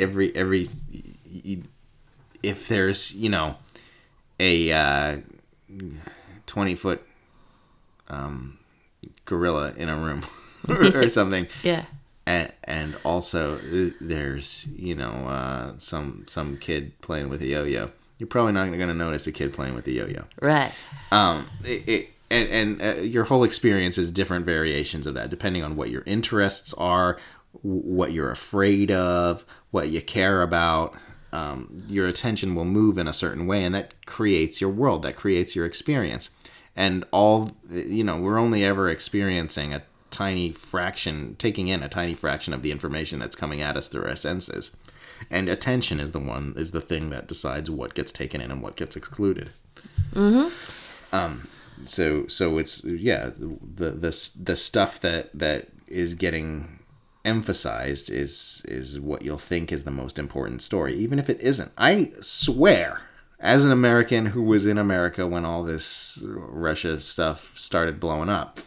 If there's a 20-foot gorilla in a room or something, Yeah. and also there's some kid playing with a yo-yo, you're probably not going to notice a kid playing with a yo-yo. Right. Your whole experience is different variations of that depending on what your interests are, what you're afraid of, what you care about. Your attention will move in a certain way, and that creates your world, that creates your experience. And we're only ever experiencing a tiny fraction, taking in a tiny fraction of the information that's coming at us through our senses. And attention is the thing that decides what gets taken in and what gets excluded. Mm-hmm. So it's the stuff that is getting emphasized is what you'll think is the most important story, even if it isn't. I swear, as an American who was in America when all this Russia stuff started blowing up,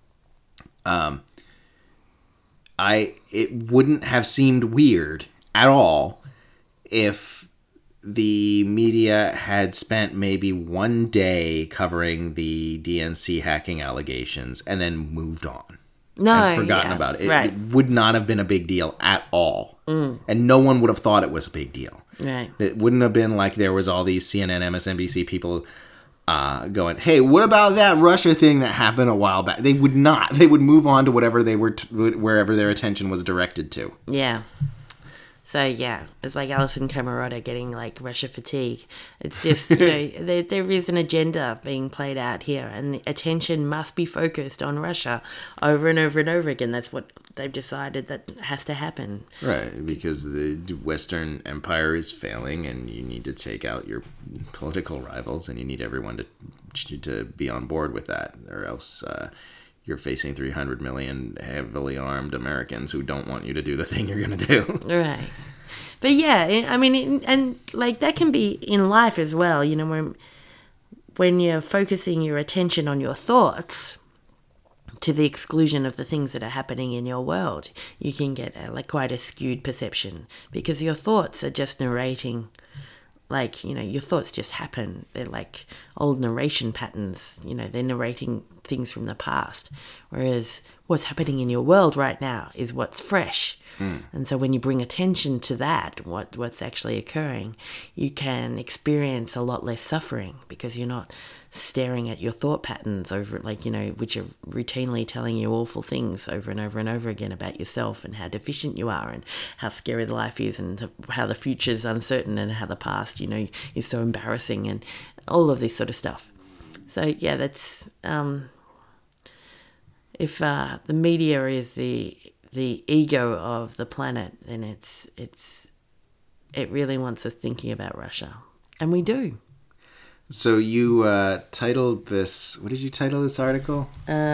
it wouldn't have seemed weird at all if the media had spent maybe one day covering the DNC hacking allegations and then moved on. And forgotten about it. Right. It would not have been a big deal at all. And no one would have thought it was a big deal. Right. It wouldn't have been like there was all these CNN, MSNBC people going, hey, what about that Russia thing that happened a while back? They would not. They would move on to whatever they were, wherever their attention was directed to. Yeah. So, it's like Alison Camerota getting, Russia fatigue. It's just, there is an agenda being played out here, and the attention must be focused on Russia over and over and over again. That's what they've decided that has to happen. Right, because the Western Empire is failing, and you need to take out your political rivals, and you need everyone to be on board with that, or else you're facing 300 million heavily armed Americans who don't want you to do the thing you're going to do. Right. But that can be in life as well. When you're focusing your attention on your thoughts to the exclusion of the things that are happening in your world, you can get quite a skewed perception, because your thoughts are just narrating. Your thoughts just happen. They're like old narration patterns. They're narrating things from the past. Whereas what's happening in your world right now is what's fresh. And so when you bring attention to that, what's actually occurring, you can experience a lot less suffering, because you're not staring at your thought patterns over, like, which are routinely telling you awful things over and over and over again about yourself and how deficient you are and how scary the life is and how the future's uncertain and how the past, is so embarrassing and all of this sort of stuff. So, yeah, that's... if the media is the ego of the planet, then it really wants us thinking about Russia. And we do. So you titled this... What did you title this article?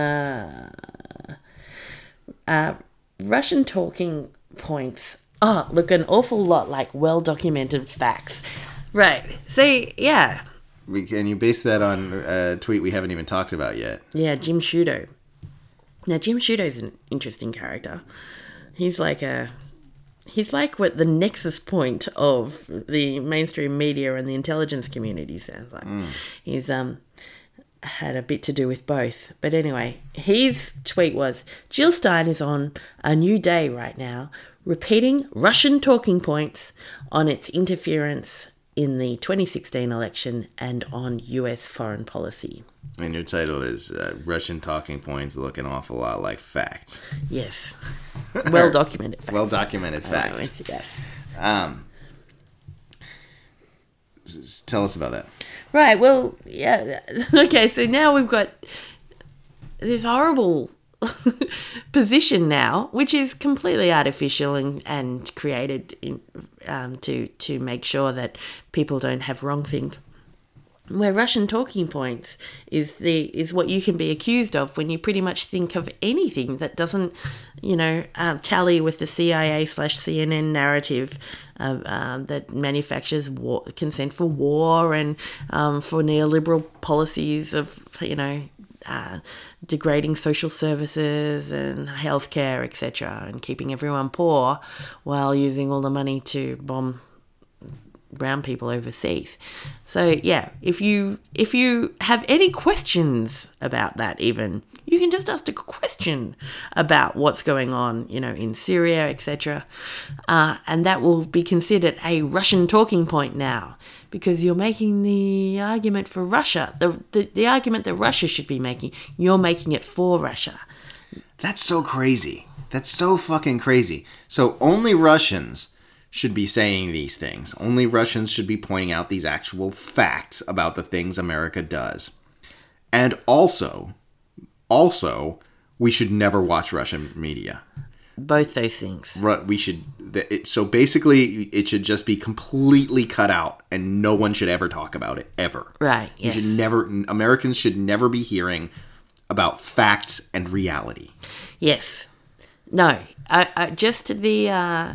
Russian talking points look an awful lot like well-documented facts. Right. So, yeah. And you based that on a tweet we haven't even talked about yet. Yeah, Jim Sciutto. Now, Jim Sciutto's an interesting character. He's like what the nexus point of the mainstream media and the intelligence community sounds like. He's had a bit to do with both. But anyway, his tweet was, Jill Stein is on a new day right now, repeating Russian talking points on its interference in the 2016 election and on US foreign policy. And your title is Russian talking points look an awful lot like facts. Yes. Well-documented facts. Well-documented facts. Yes. Tell us about that. Right, well, yeah. Okay, so now we've got this horrible position now, which is completely artificial and created to make sure that people don't have wrong think. Where Russian talking points is what you can be accused of when you pretty much think of anything that doesn't, tally with the CIA/CNN narrative that manufactures consent for war and for neoliberal policies of, degrading social services and healthcare, etc., and keeping everyone poor while using all the money to bomb brown people overseas. So yeah, if you have any questions about that, even you can just ask a question about what's going on, in Syria, etc., and that will be considered a Russian talking point now, because you're making the argument for Russia, the argument that Russia should be making. You're making it for Russia. That's so crazy. That's so fucking crazy. So only Russians should be saying these things. Only Russians should be pointing out these actual facts about the things America does. And also, we should never watch Russian media. Both those things. We should. So basically, it should just be completely cut out, and no one should ever talk about it ever. Right. Yes. Americans should never be hearing about facts and reality. Yes. No. Just the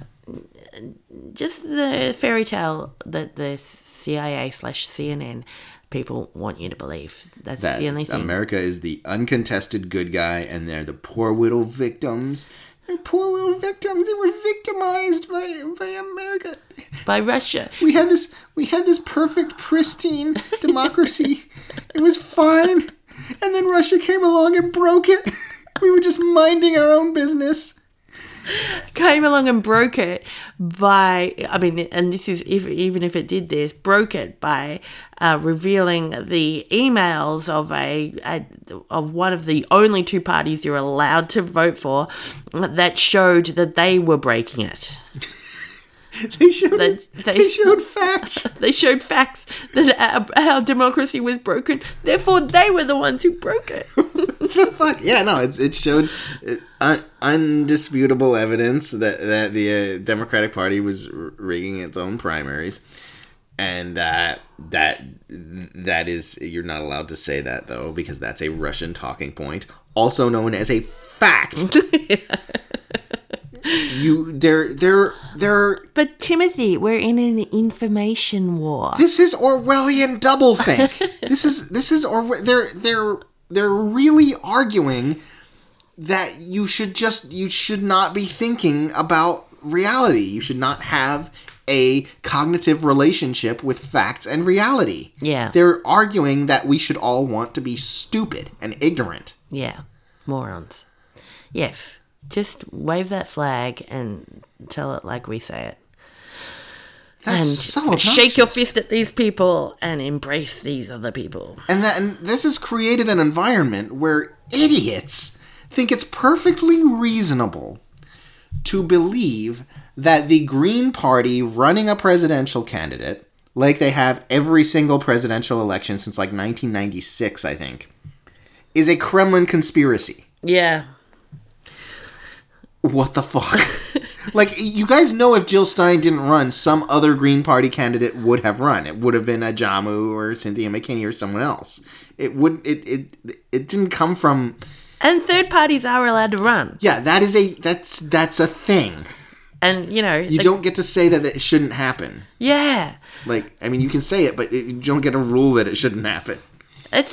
fairy tale that the CIA/CNN people want you to believe. That's the only thing. America is the uncontested good guy, and they're the poor little victims. They're poor little victims. They were victimized by America. By Russia. We had this perfect, pristine democracy. It was fine. And then Russia came along and broke it. We were just minding our own business. Came along and broke it and this is even if it did this, broke it by revealing the emails of one of the only two parties you're allowed to vote for that showed that they were breaking it. They showed facts. They showed facts that our democracy was broken. Therefore, they were the ones who broke it. The fuck? Yeah, no, it showed undisputable evidence that the Democratic Party was rigging its own primaries, and that is, you're not allowed to say that though, because that's a Russian talking point, also known as a fact. But Timothy, we're in an information war. This is Orwellian doublethink. They're really arguing that you should not be thinking about reality. You should not have a cognitive relationship with facts and reality. Yeah. They're arguing that we should all want to be stupid and ignorant. Yeah. Morons. Yes. Just wave that flag and tell it like we say it. That's so obnoxious. Shake your fist at these people and embrace these other people. And this has created an environment where idiots think it's perfectly reasonable to believe that the Green Party running a presidential candidate, like they have every single presidential election since like 1996, I think, is a Kremlin conspiracy. Yeah. What the fuck? Like, you guys know if Jill Stein didn't run, some other Green Party candidate would have run. It would have been a Jamu or Cynthia McKinney or someone else. It didn't come from... And third parties are allowed to run. Yeah, that's a thing. And, you know... You don't get to say that it shouldn't happen. Yeah. Like, I mean, you can say it, but you don't get a rule that it shouldn't happen. It's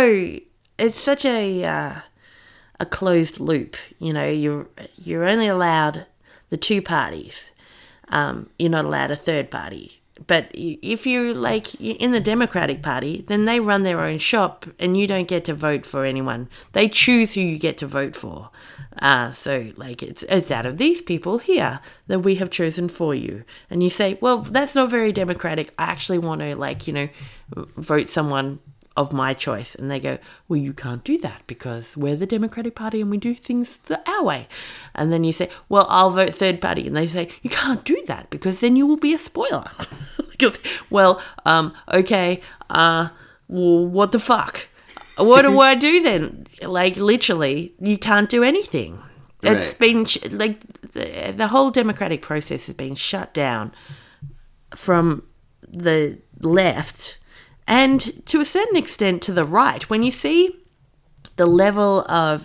such a closed loop. You know, you're only allowed the two parties. You're not allowed a third party. But if you're like in the Democratic Party, then they run their own shop and you don't get to vote for anyone. They choose who you get to vote for. So like it's out of these people here that we have chosen for you. And you say, well, that's not very democratic. I actually want to vote someone of my choice. And they go, well, you can't do that because we're the Democratic Party and we do things our way. And then you say, well, I'll vote third party. And they say, you can't do that because then you will be a spoiler. Well, okay, well, what the fuck? What do I do then? Like, literally, you can't do anything. Right. It's been, the whole democratic process has been shut down from the left and to a certain extent to the right. When you see the level of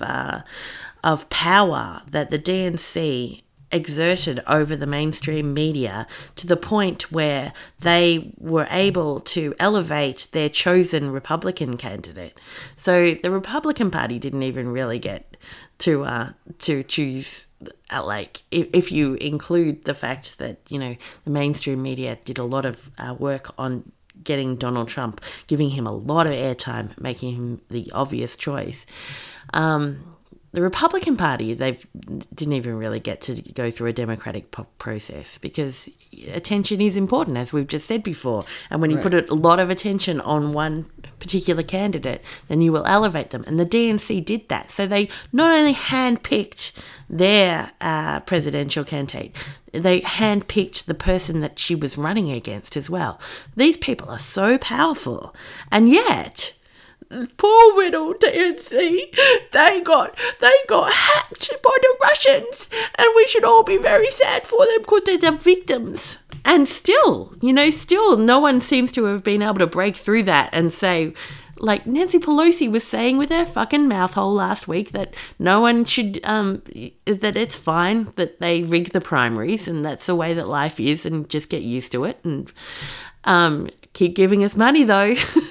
power that the DNC exerted over the mainstream media to the point where they were able to elevate their chosen Republican candidate. So the Republican Party didn't even really get to choose, if you include the fact that, you know, the mainstream media did a lot of work on getting Donald Trump, giving him a lot of airtime, making him the obvious choice. The Republican Party, they didn't even really get to go through a democratic process because attention is important, as we've just said before. And when you put a lot of attention on one particular candidate, then you will elevate them. And the DNC did that. So they not only handpicked their presidential candidate, they handpicked the person that she was running against as well. These people are so powerful. And yet... poor little DNC, they got hacked by the Russians, and we should all be very sad for them because they're the victims. And still, no one seems to have been able to break through that and say, like Nancy Pelosi was saying with her fucking mouth hole last week, that no one should, that it's fine that they rig the primaries and that's the way that life is and just get used to it and keep giving us money though.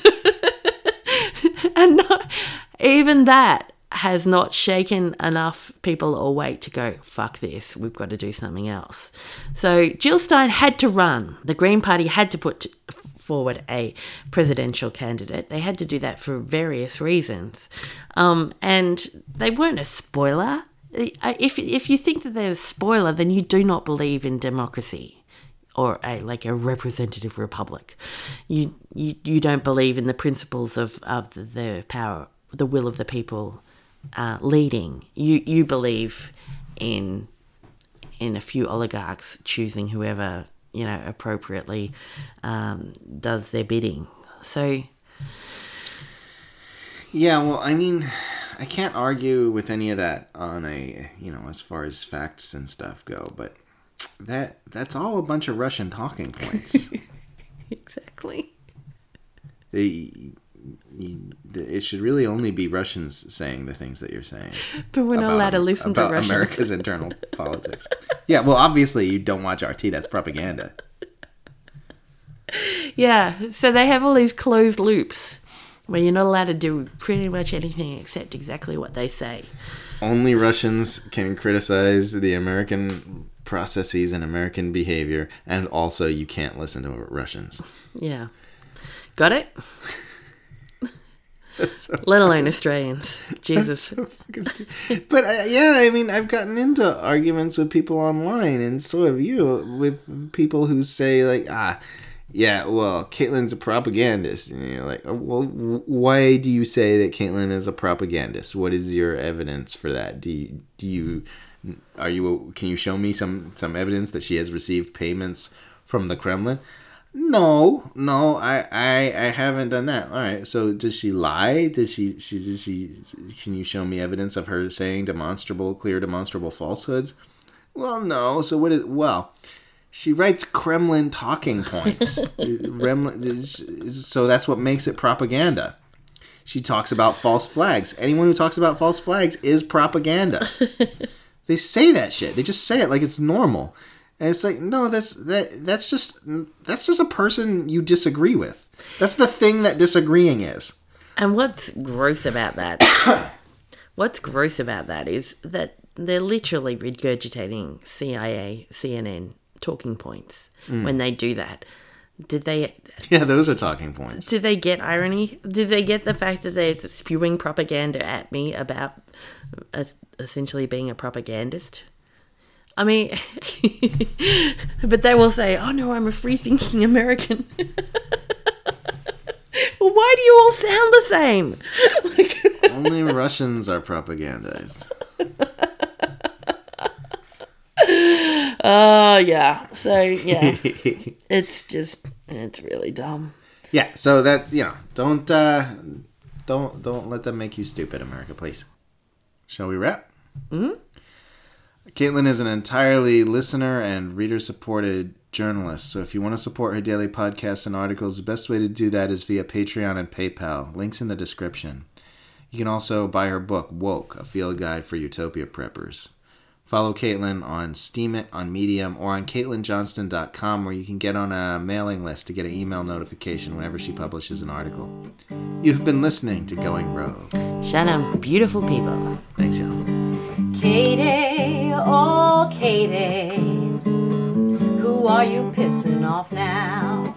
And even that has not shaken enough people awake to go, fuck this, we've got to do something else. So Jill Stein had to run. The Green Party had to put forward a presidential candidate. They had to do that for various reasons. And they weren't a spoiler. If you think that they're a spoiler, then you do not believe in democracy. Or a representative republic. You don't believe in the principles of the power, the will of the people leading. You believe in a few oligarchs choosing whoever, appropriately does their bidding. So yeah, well, I mean, I can't argue with any of that on as far as facts and stuff go, but that's all a bunch of Russian talking points. Exactly. It should really only be Russians saying the things that you're saying. But we're not allowed to listen to Russians. About America's internal politics. Yeah, well, obviously you don't watch RT. That's propaganda. Yeah, so they have all these closed loops where you're not allowed to do pretty much anything except exactly what they say. Only Russians can criticize the American processes and American behavior, and also you can't listen to Russians. Yeah. Got it? Let alone Australians. Jesus. So fucking stupid. But yeah, I mean, I've gotten into arguments with people online, and so have you, with people who say like, yeah, well, Caitlyn's a propagandist. And you're like, well, why do you say that Caitlyn is a propagandist? What is your evidence for that? Can you show me some evidence that she has received payments from the Kremlin? No, I haven't done that. All right, so does she lie? Does she? Can you show me evidence of her saying clear demonstrable falsehoods? Well, no. So what is? Well, she writes Kremlin talking points. So that's what makes it propaganda. She talks about false flags. Anyone who talks about false flags is propaganda. They say that shit. They just say it like it's normal. And it's like, no, that's just a person you disagree with. That's the thing that disagreeing is. And what's gross about that? Is that they're literally regurgitating CIA, CNN talking points when they do that. Yeah, those are talking points. Do they get irony? Do they get the fact that they're spewing propaganda at me about essentially being a propagandist? I mean, but they will say, oh no, I'm a free-thinking American. Well, why do you all sound the same? Only Russians are propagandists. Oh, yeah. So, yeah. It's really dumb. Yeah, so that, don't let them make you stupid, America, please. Shall we wrap? Mm-hmm. Caitlyn is an entirely listener and reader-supported journalist, so if you want to support her daily podcasts and articles, the best way to do that is via Patreon and PayPal. Links in the description. You can also buy her book, Woke, A Field Guide for Utopia Preppers. Follow Caitlyn on Steemit, on Medium, or on CaitlynJohnston.com, where you can get on a mailing list to get an email notification whenever she publishes an article. You've been listening to Going Rogue. Shalom, beautiful people. Thanks, y'all. Katie, oh Katie, who are you pissing off now?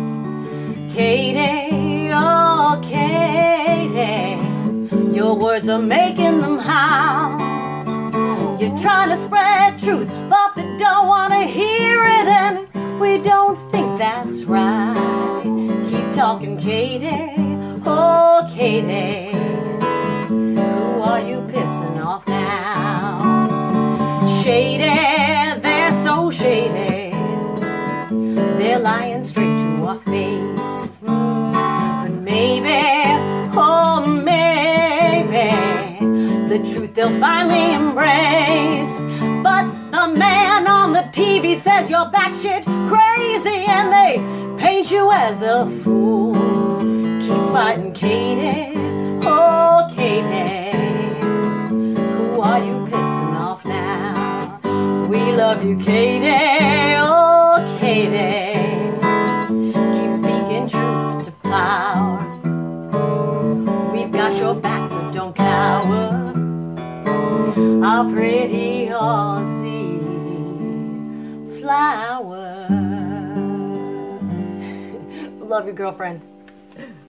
Katie, oh Katie, your words are making them howl. You're trying to spread truth, but they don't want to hear it, and we don't think that's right. Keep talking, Katie, oh Katie, who are you pissing off now? Shady, they're so shady, they're lying straight to our face. But maybe, oh maybe, the truth they'll finally embrace. But the man on the TV says you're batshit crazy, and they paint you as a fool. Keep fighting, Katie, oh Katie, who are you pissing off now? We love you, Katie, oh Katie, keep speaking truth to power. We've got your back, so don't cower. Our pretty horsey flower. Love you, girlfriend.